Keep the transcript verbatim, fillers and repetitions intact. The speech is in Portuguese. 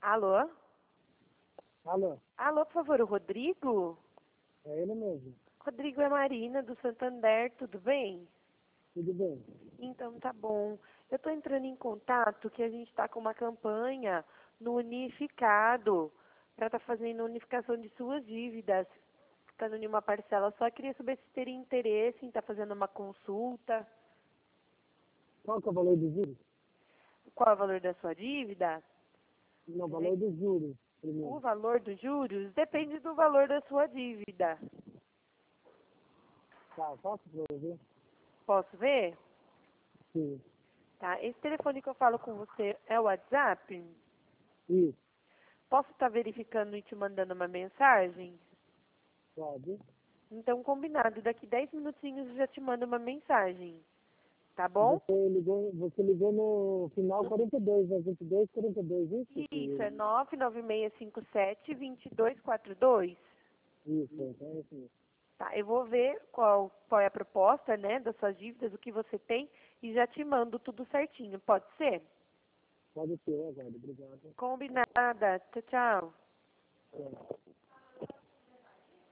Alô? Alô, Alô, por favor, o Rodrigo? é ele mesmo. Rodrigo é Marina, do Santander, tudo bem? Tudo bem? Então tá bom. Eu estou entrando em contato que a gente está com uma campanha no Unificado para estar fazendo a unificação de suas dívidas, ficando em uma parcela só. Queria saber se teria interesse em estar fazendo uma consulta. Qual que é o valor dos juros? Qual é o valor da sua dívida? Não, o É, valor dos juros, O primeiro. valor dos juros depende do valor da sua dívida. Tá, posso pra eu ver? Posso ver? Sim. Tá. Esse telefone que eu falo com você é o WhatsApp? Isso, Posso estar verificando e te mandando uma mensagem? pode. Então, combinado. Daqui dez minutinhos eu já te mando uma mensagem. Tá bom? Você ligou, você ligou no final quarenta e dois, né? vinte e dois, quarenta e dois, isso? Isso, é Que- nove nove seis cinco sete, dois dois quatro dois. Isso, então é isso mesmo. Tá, eu vou ver qual, qual é a proposta, né, das suas dívidas, o que você tem, e já te mando tudo certinho. Pode ser? Pode ser, aguardo. Obrigado. Combinada. Tchau, tchau. É.